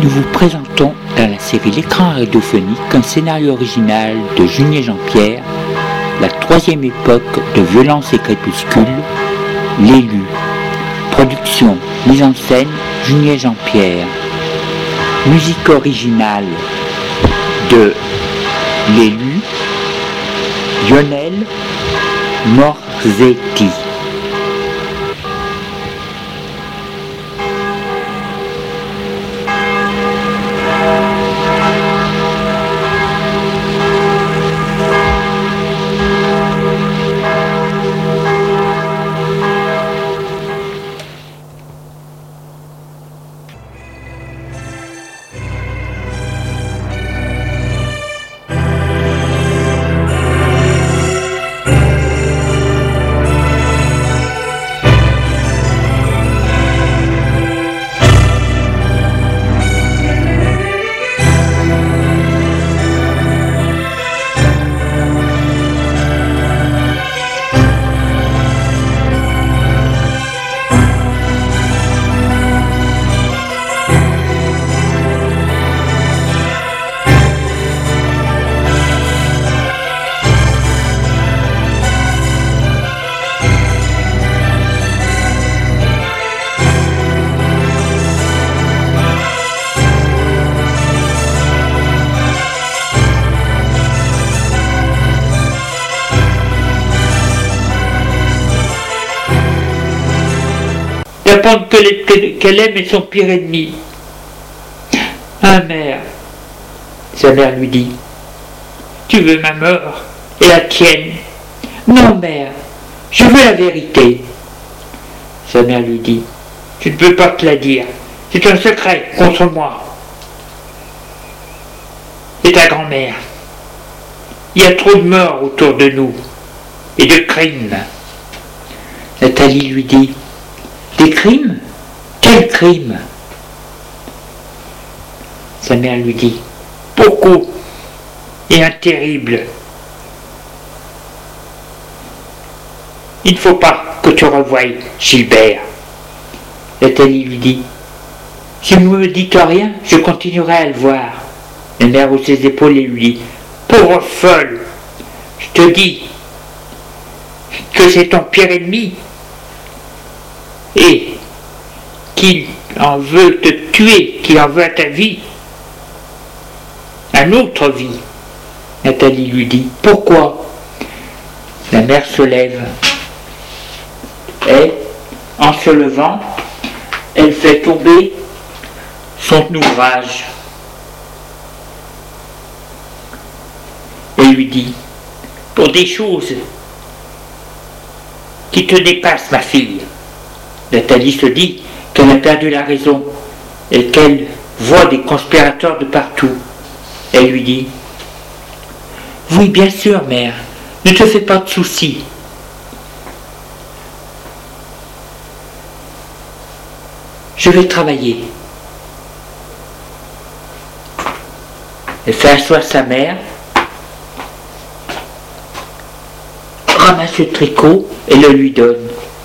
Nous vous présentons dans la série L'écran radiophonique un scénario original de Junier Jean-Pierre, la troisième époque de Violence et Crépuscule, L'élu. Production, mise en scène, Junier Jean-Pierre. Musique originale de L'élu, Lionel Morzetti. D'apprendre qu'elle aime est son pire ennemi. Ah mère, sa mère lui dit, tu veux ma mort et la tienne? Non mère, je veux la vérité. Sa mère lui dit, tu ne peux pas te la dire, c'est un secret contre moi. Et ta grand-mère, il y a trop de morts autour de nous et de crimes. Nathalie lui dit, des crimes? Quels crimes? Sa mère lui dit, beaucoup, et un terrible. Il ne faut pas que tu revoies Gilbert. Nathalie lui dit, si vous ne me dites rien, je continuerai à le voir. La mère hausse ses épaules et lui dit, pauvre folle, je te dis que c'est ton pire ennemi et qu'il en veut te tuer, qu'il en veut à ta vie, à notre vie. Nathalie lui dit, pourquoi? La mère se lève et, en se levant, elle fait tomber son ouvrage et lui dit, pour des choses qui te dépassent, ma fille. Nathalie se dit qu'elle a perdu la raison et qu'elle voit des conspirateurs de partout. Elle lui dit, oui, bien sûr, mère, ne te fais pas de soucis. Je vais travailler. Elle fait asseoir sa mère, ramasse le tricot et le lui donne.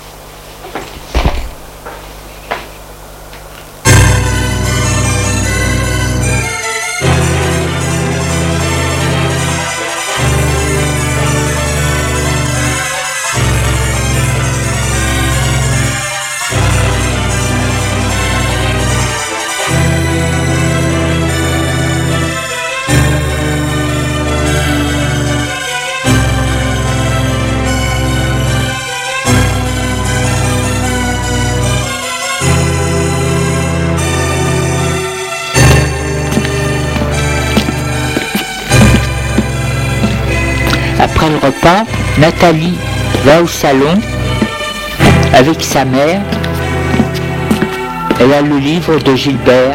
Après le repas, Nathalie va au salon avec sa mère. Elle a le livre de Gilbert.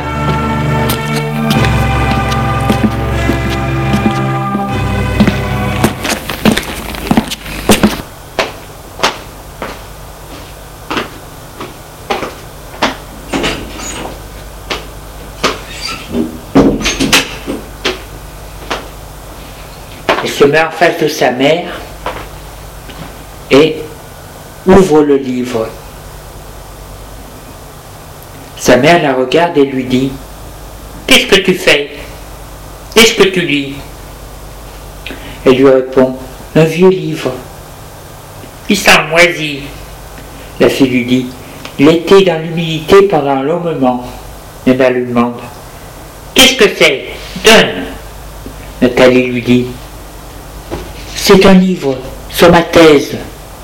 Elle se met en face de sa mère et ouvre le livre. Sa mère la regarde et lui dit, qu'est-ce que tu fais? Qu'est-ce que tu lis? Elle lui répond, un vieux livre. Il sent moisi. La fille lui dit, il était dans l'humidité pendant un long moment. La mère lui demande, qu'est-ce que c'est? Donne. Nathalie lui dit, c'est un livre sur ma thèse.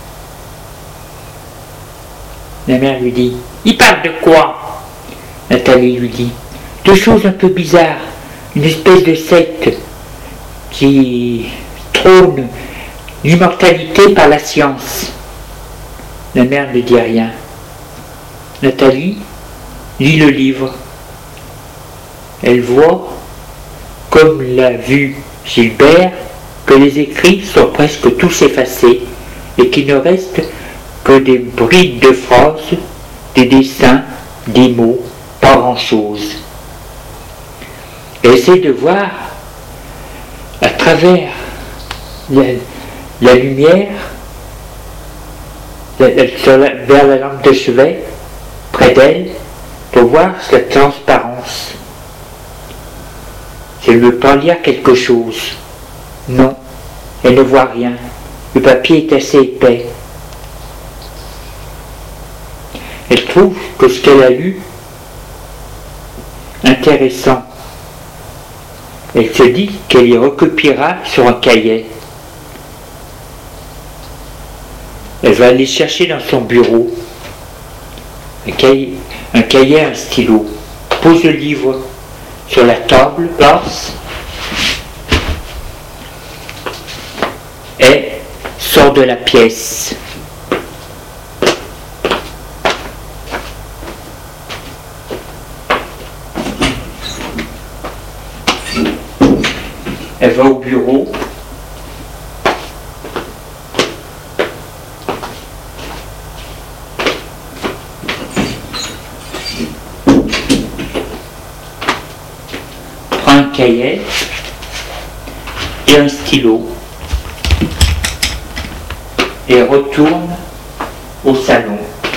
La mère lui dit, il parle de quoi? Nathalie lui dit, de choses un peu bizarres, une espèce de secte qui trône l'immortalité par la science. La mère ne dit rien. Nathalie lit le livre. Elle voit, comme l'a vu Gilbert, que les écrits sont presque tous effacés et qu'il ne reste que des brides de phrases, des dessins, des mots, pas grand-chose. Elle essaie de voir à travers la lumière vers la lampe de chevet, près d'elle, pour voir la transparence. Si elle veut pas lire quelque chose, non, elle ne voit rien. Le papier est assez épais. Elle trouve que ce qu'elle a lu intéressant. Elle se dit qu'elle y recopiera sur un cahier. Elle va aller chercher dans son bureau un cahier, un stylo. Pose le livre sur la table basse et sort de la pièce. Elle va au bureau. Prend un cahier et un stylo et retourne au salon.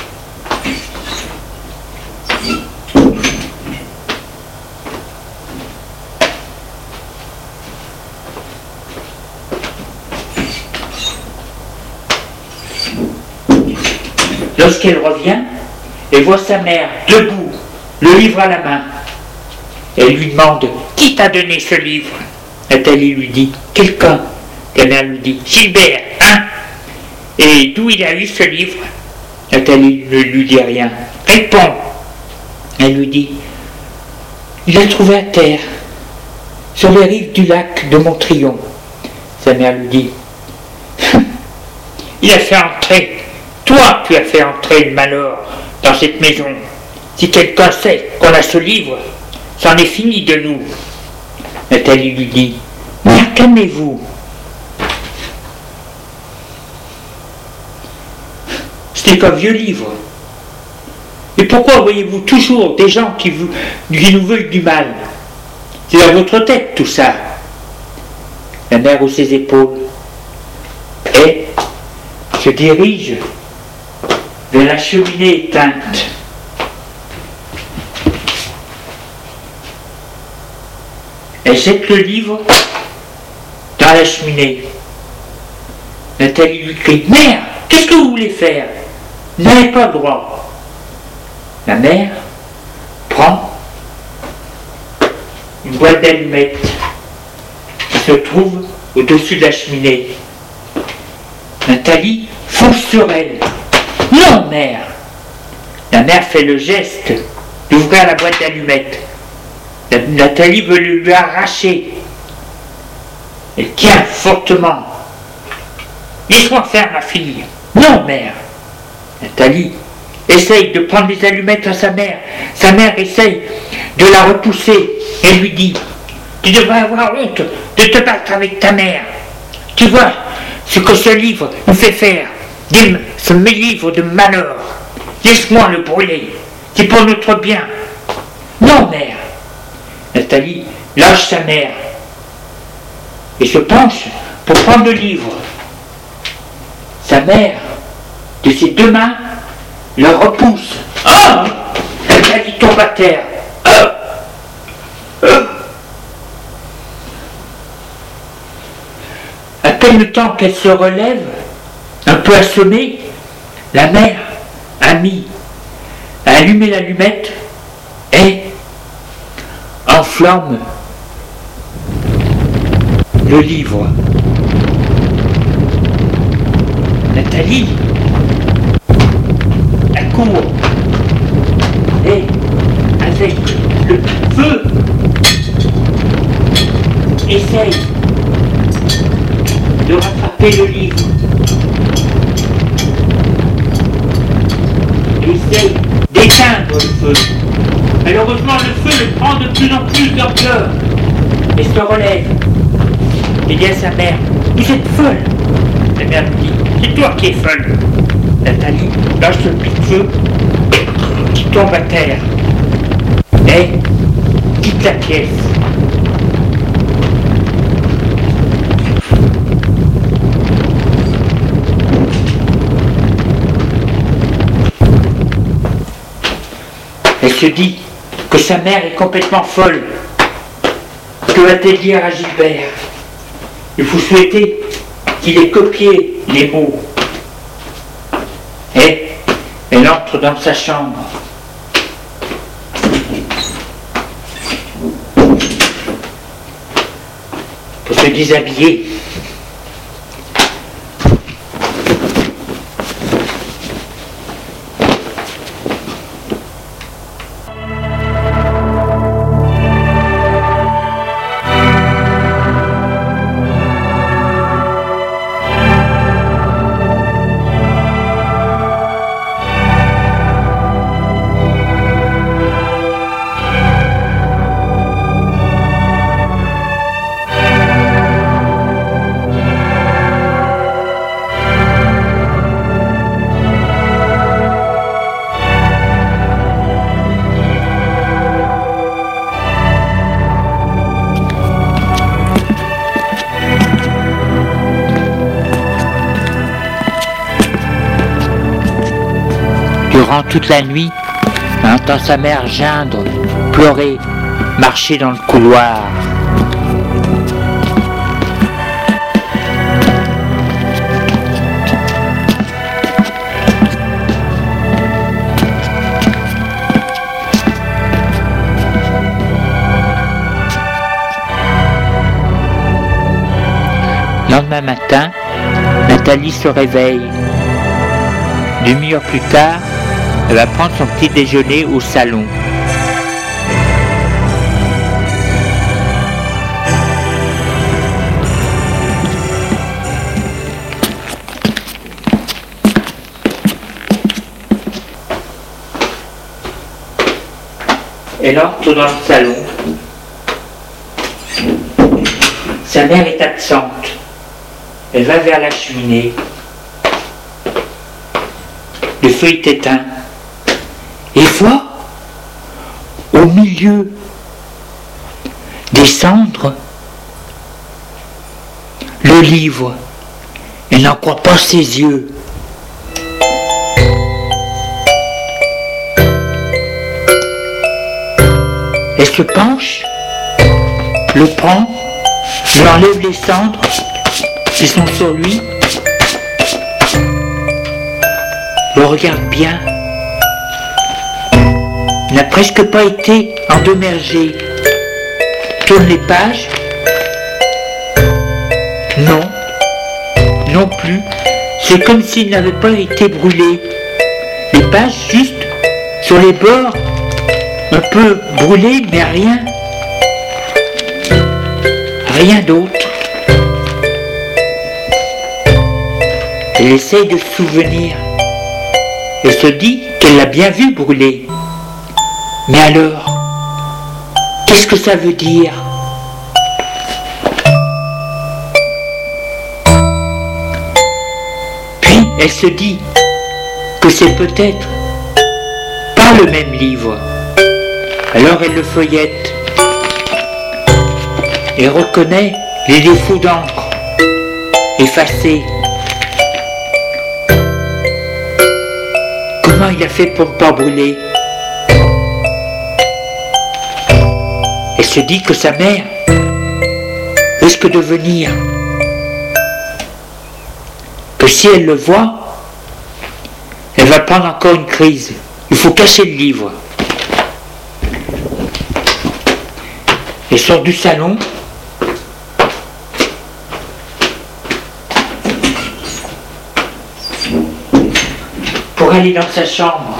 Lorsqu'elle revient, elle voit sa mère debout, le livre à la main. Elle lui demande, qui t'a donné ce livre? Nathalie lui dit, quelqu'un. La mère lui dit, Gilbert, hein? Et d'où il a eu ce livre? Nathalie ne lui dit rien. Réponds. Elle lui dit, il l'a trouvé à terre, sur les rives du lac de Montrion. Sa mère lui dit, il a fait entrer. Toi, tu as fait entrer le malheur dans cette maison. Si quelqu'un sait qu'on a ce livre, c'en est fini de nous. Nathalie lui dit, mère, calmez-vous. Ce n'est qu'un vieux livre. Et pourquoi voyez-vous toujours des gens qui nous veulent du mal? C'est dans votre tête tout ça. La mère hausse ses épaules et se dirige vers la cheminée éteinte. Elle jette le livre dans la cheminée. Nathalie lui crie, mère, qu'est-ce que vous voulez faire? Vous n'avez pas le droit. La mère prend une boîte d'allumettes qui se trouve au-dessus de la cheminée. Nathalie fonce sur elle. Non, mère! La mère fait le geste d'ouvrir la boîte d'allumettes. Nathalie veut le lui arracher. Elle tient fortement. Laisse-moi faire, ma fille. Non, mère! Nathalie essaye de prendre les allumettes à sa mère. Sa mère essaye de la repousser. Elle lui dit, tu devrais avoir honte de te battre avec ta mère. Tu vois ce que ce livre nous fait faire. Ce livre de malheur. Laisse-moi le brûler. C'est pour notre bien. Non, mère. Nathalie lâche sa mère et se penche pour prendre le livre. Sa mère, de ses deux mains, le repousse. Ah! Nathalie tombe à terre. Ah! Et le temps qu'elle se relève, un peu assommée, la mère a allumé l'allumette et enflamme le livre. Nathalie, elle court et avec le feu essaye de rattraper le livre. Essaye d'éteindre le feu. Malheureusement, le feu le prend de plus en plus d'ampleur et se relève. Et dit à sa mère, vous êtes folle. La mère lui dit, c'est toi qui es folle. Nathalie lâche le pic-feu qui tombe à terre et quitte la pièce. Elle se dit que sa mère est complètement folle. Que va-t-elle dire à Gilbert? Il faut souhaiter qu'il ait copié les mots. Et elle entre dans sa chambre. Pour se déshabiller. Durant toute la nuit, elle entend sa mère geindre, pleurer, marcher dans le couloir. Le lendemain matin, Nathalie se réveille. Demi-heure plus tard, elle va prendre son petit déjeuner au salon. Elle entre dans le salon. Sa mère est absente. Elle va vers la cheminée. Le feu est éteint. Et voit, au milieu des cendres, le livre. Elle n'en croit pas ses yeux. Elle se penche, le prend, lui enlève les cendres qui sont sur lui, le regarde bien. Il n'a presque pas été endommagé. Tourne les pages. Non, non plus. C'est comme s'il n'avait pas été brûlé. Les pages juste sur les bords, un peu brûlées, mais rien. Rien d'autre. Elle essaye de se souvenir. Elle se dit qu'elle l'a bien vu brûler. Mais alors, qu'est-ce que ça veut dire? Puis elle se dit que c'est peut-être pas le même livre. Alors elle le feuillette et reconnaît les défauts d'encre effacés. Comment il a fait pour ne pas brûler? Elle se dit que sa mère risque de venir que si elle le voit, elle va prendre encore une crise. Il faut cacher le livre. Elle sort du salon. Pour aller dans sa chambre.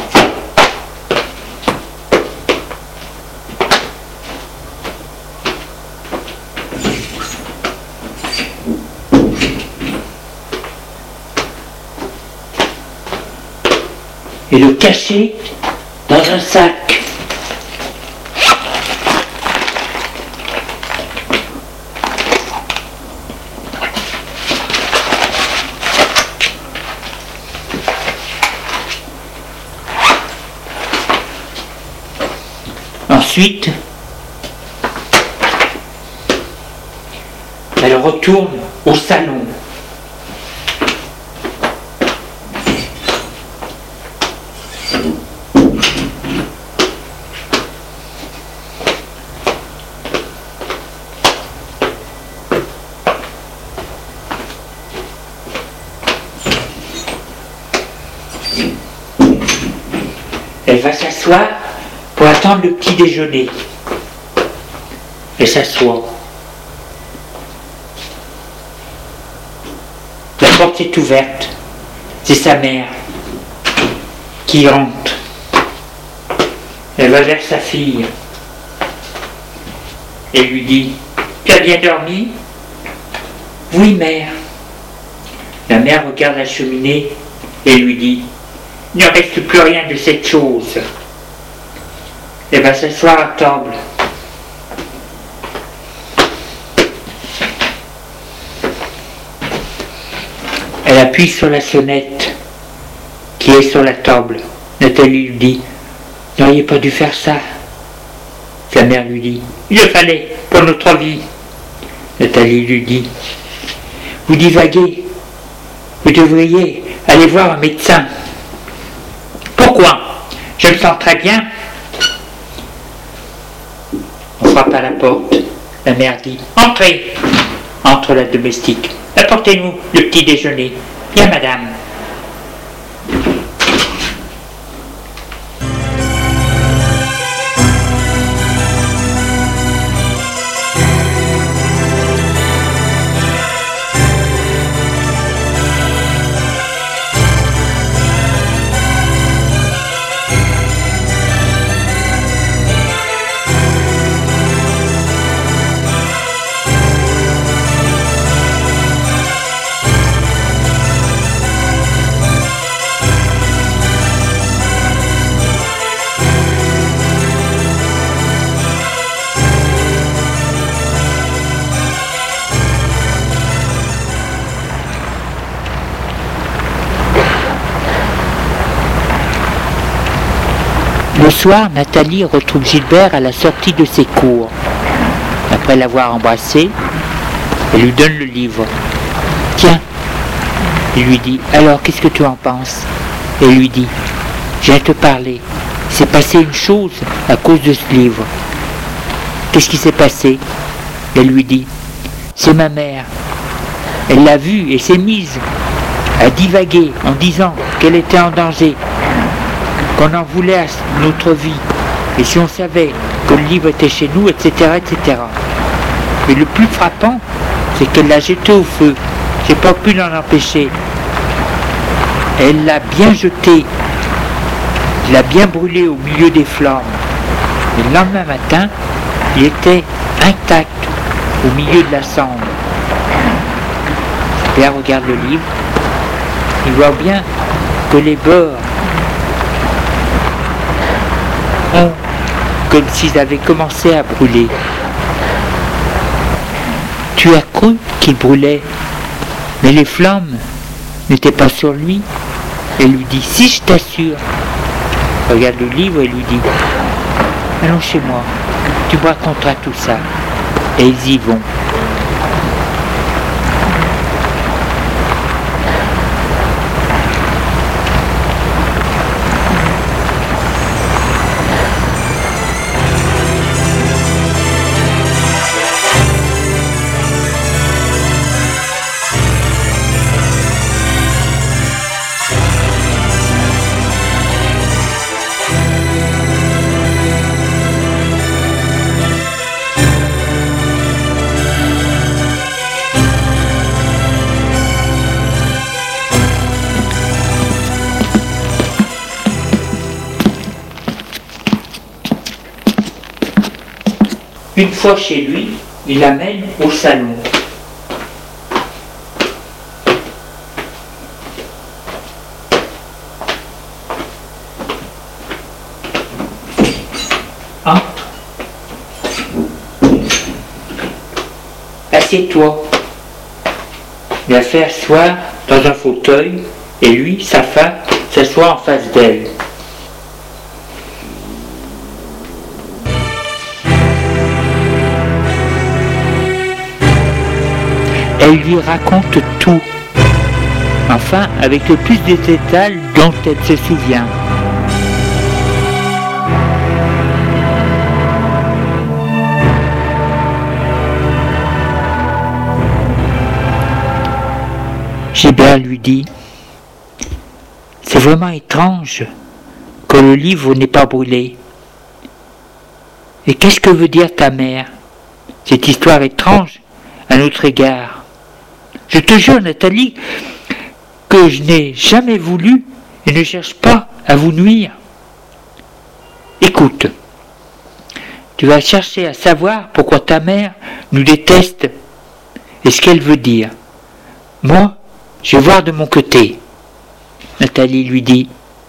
Et le cacher dans un sac. Ensuite, elle retourne au salon. Elle va s'asseoir pour attendre le petit déjeuner. Elle s'assoit. La porte est ouverte. C'est sa mère qui entre. Elle va vers sa fille. Elle lui dit: tu as bien dormi? Oui, mère. La mère regarde la cheminée et lui dit: il ne reste plus rien de cette chose. Elle va s'asseoir à table. Elle appuie sur la sonnette qui est sur la table. Nathalie lui dit: vous n'auriez pas dû faire ça. Sa mère lui dit: il le fallait pour notre vie. Nathalie lui dit: vous divaguez. Vous devriez aller voir un médecin. Pourquoi? Je me sens très bien. On frappe à la porte. La mère dit: entrez. Entre la domestique. Apportez-nous le petit déjeuner. Bien, madame. Le soir, Nathalie retrouve Gilbert à la sortie de ses cours. Après l'avoir embrassé, elle lui donne le livre. « Tiens !» Il lui dit. « Alors, qu'est-ce que tu en penses ?» Elle lui dit. « Je viens te parler. Il s'est passé une chose à cause de ce livre. » « Qu'est-ce qui s'est passé ?» Elle lui dit. « C'est ma mère. Elle l'a vu et s'est mise à divaguer en disant qu'elle était en danger, qu'on en voulait à notre vie, et si on savait que le livre était chez nous, etc., etc. Mais le plus frappant, c'est qu'elle l'a jeté au feu. J'ai pas pu l'en empêcher. Elle l'a bien jeté, l'a bien brûlé au milieu des flammes. Et le lendemain matin, il était intact au milieu de la cendre. Pierre regarde le livre, il voit bien que les bords ont comme s'ils avaient commencé à brûler. Tu as cru qu'il brûlait, mais les flammes n'étaient pas sur lui. Elle lui dit, si je t'assure. Regarde le livre et lui dit, allons chez moi, tu me raconteras tout ça. Et ils y vont. Une fois chez lui, il l'amène au salon. Entre. Assieds-toi. Il la fait asseoir dans un fauteuil et lui, sa femme, s'assoit en face d'elle. Elle lui raconte tout, enfin avec le plus de détails dont elle se souvient. Gilbert lui dit « C'est vraiment étrange que le livre n'ait pas brûlé. Et qu'est-ce que veut dire ta mère? Cette histoire étrange à notre égard. Je te jure, Nathalie, que je n'ai jamais voulu et ne cherche pas à vous nuire. Écoute, tu vas chercher à savoir pourquoi ta mère nous déteste et ce qu'elle veut dire. Moi, je vais voir de mon côté. » Nathalie lui dit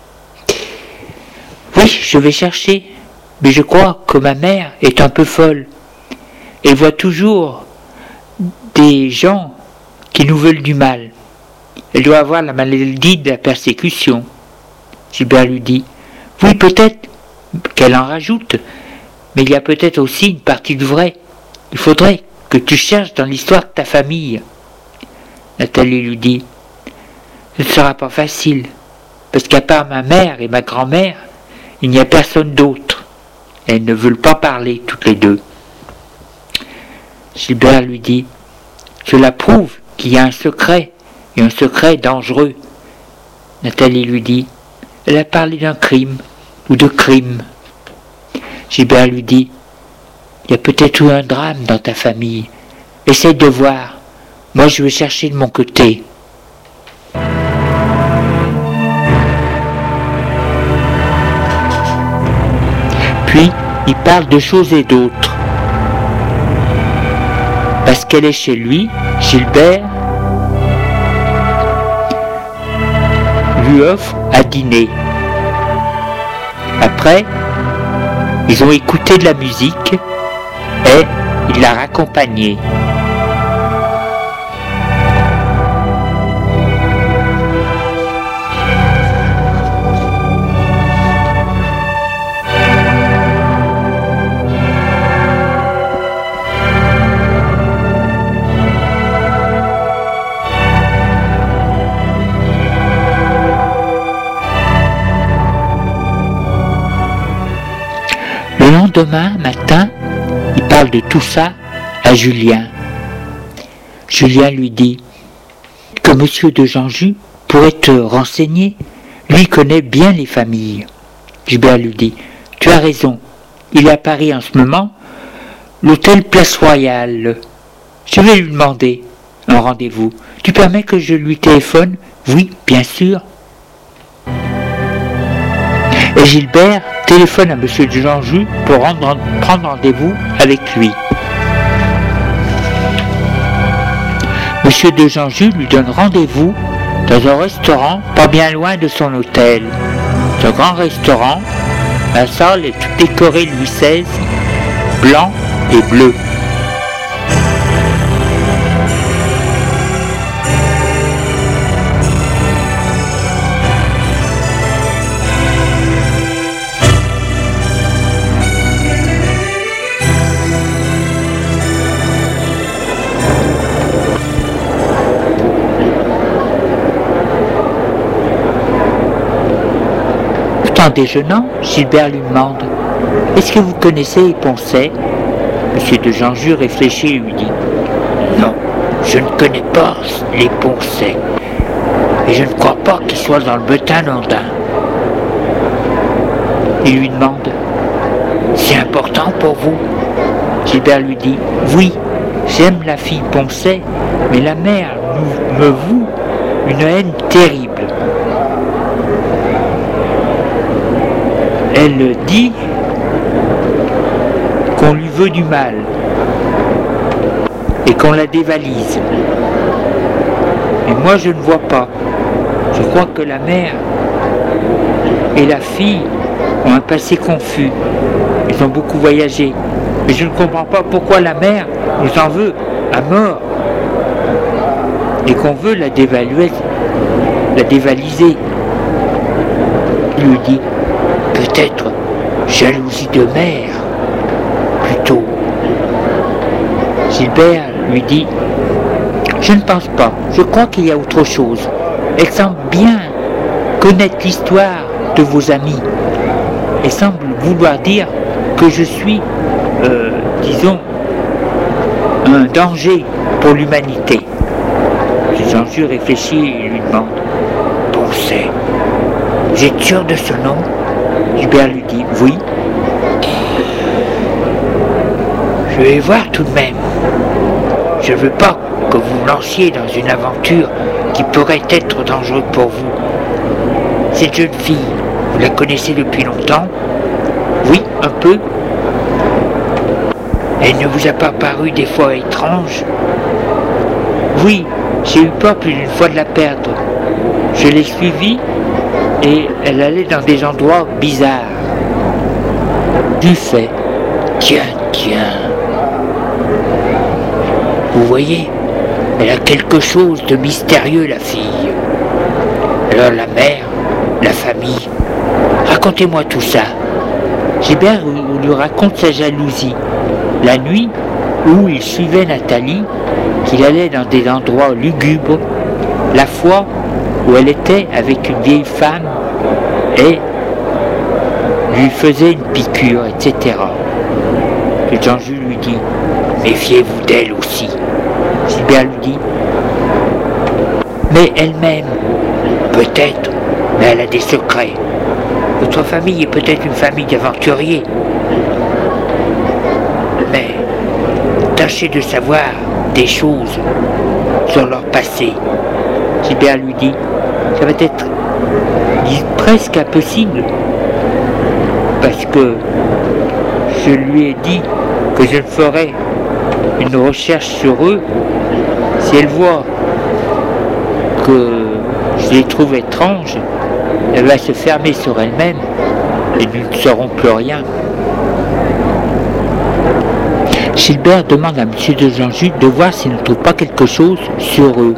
« Oui, je vais chercher, mais je crois que ma mère est un peu folle. Elle voit toujours des gens qui nous veulent du mal. Elle doit avoir la maladie de la persécution. » Gilbert lui dit « Oui, peut-être qu'elle en rajoute, mais il y a peut-être aussi une partie de vrai. Il faudrait que tu cherches dans l'histoire de ta famille. » Nathalie lui dit « Ce ne sera pas facile, parce qu'à part ma mère et ma grand-mère, il n'y a personne d'autre. Elles ne veulent pas parler toutes les deux. » Gilbert lui dit « Cela prouve qu'il y a un secret, et un secret dangereux. » Nathalie lui dit « Elle a parlé d'un crime, ou de crimes. » Gilbert lui dit « Il y a peut-être eu un drame dans ta famille. Essaye de voir. Moi, je vais chercher de mon côté. » Puis, il parle de choses et d'autres. Parce qu'elle est chez lui, Gilbert lui offre à dîner. Après, ils ont écouté de la musique et il l'a raccompagnée. Le lendemain matin, il parle de tout ça à Julien. Julien lui dit que M. de Janjus pourrait te renseigner. Lui connaît bien les familles. Gilbert lui dit « Tu as raison, il est à Paris en ce moment, l'hôtel Place Royale. Je vais lui demander un rendez-vous. Tu permets que je lui téléphone ? » « Oui, bien sûr. » Et Gilbert téléphone à M. de Janjus pour prendre rendez-vous avec lui. M. de Janjus lui donne rendez-vous dans un restaurant pas bien loin de son hôtel. C'est un grand restaurant. La salle est toute décorée Louis XVI, blanc et bleu. En déjeunant, Gilbert lui demande « Est-ce que vous connaissez les Poncet ?» M. de Janjus réfléchit et lui dit « Non, je ne connais pas les Poncet, et je ne crois pas qu'ils soient dans le Bethune-Ondain. » Il lui demande « C'est important pour vous ?» Gilbert lui dit « Oui, j'aime la fille Poncet, mais la mère me voue une haine terrible. Elle dit qu'on lui veut du mal et qu'on la dévalise. Et moi je ne vois pas. Je crois que la mère et la fille ont un passé confus. Ils ont beaucoup voyagé. Mais je ne comprends pas pourquoi la mère nous en veut à mort et qu'on veut la dévaliser. Il lui dit, peut-être jalousie de mère, plutôt. Gilbert lui dit, je ne pense pas, je crois qu'il y a autre chose. Elle semble bien connaître l'histoire de vos amis. Elle semble vouloir dire que je suis, disons, un danger pour l'humanité. Jean-Jules réfléchit et lui demande, bon c'est, vous êtes sûr de ce nom? Gilbert lui dit, oui. Je vais voir tout de même. Je ne veux pas que vous vous lanciez dans une aventure qui pourrait être dangereuse pour vous. Cette jeune fille, vous la connaissez depuis longtemps? Oui, un peu. Elle ne vous a pas paru des fois étrange? Oui, j'ai eu peur plus d'une fois de la perdre. Je l'ai suivie et elle allait dans des endroits bizarres. Du fait, tiens. Vous voyez, elle a quelque chose de mystérieux, la fille. Alors la mère, la famille, racontez-moi tout ça. Gilbert lui raconte sa jalousie. La nuit où il suivait Nathalie, qu'il allait dans des endroits lugubres, la fois où elle était avec une vieille femme et lui faisait une piqûre, etc. Et Jean-Jules lui dit, méfiez-vous d'elle aussi. Gilbert lui dit, mais elle-même, peut-être, mais elle a des secrets. Votre famille est peut-être une famille d'aventuriers. Mais tâchez de savoir des choses sur leur passé. Gilbert lui dit, ça va être presque impossible, parce que je lui ai dit que je ferais une recherche sur eux. Si elle voit que je les trouve étranges, elle va se fermer sur elle-même et nous ne saurons plus rien. Gilbert demande à M. de Jean-Jules de voir s'il ne trouve pas quelque chose sur eux.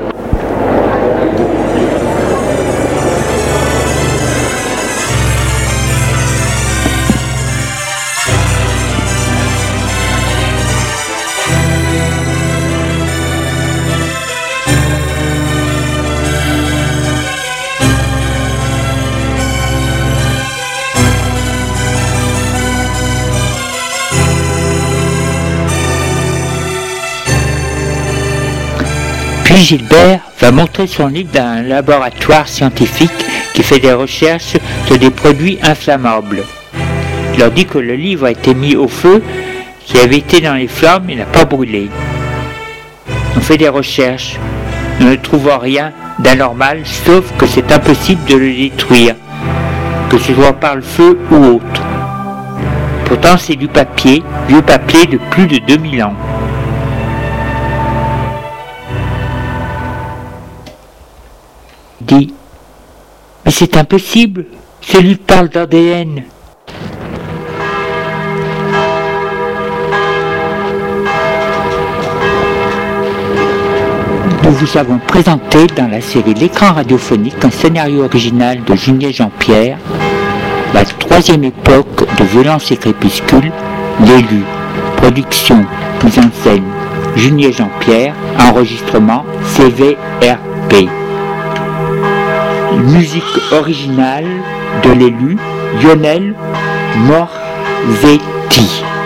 Puis Gilbert va montrer son livre dans un laboratoire scientifique qui fait des recherches sur des produits inflammables. Il leur dit que le livre a été mis au feu, qui avait été dans les flammes et n'a pas brûlé. On fait des recherches, nous ne trouvons rien d'anormal, sauf que c'est impossible de le détruire, que ce soit par le feu ou autre. Pourtant c'est du papier, vieux papier de plus de 2000 ans. Dit, mais c'est impossible, ce livre parle d'ADN. Nous vous avons présenté dans la série L'écran radiophonique un scénario original de Junier Jean-Pierre, la troisième époque de Violence et Crépuscule, l'élu, production, mise en scène, Junier Jean-Pierre, enregistrement CVRP. Musique originale de l'élu, Lionel Morzetti.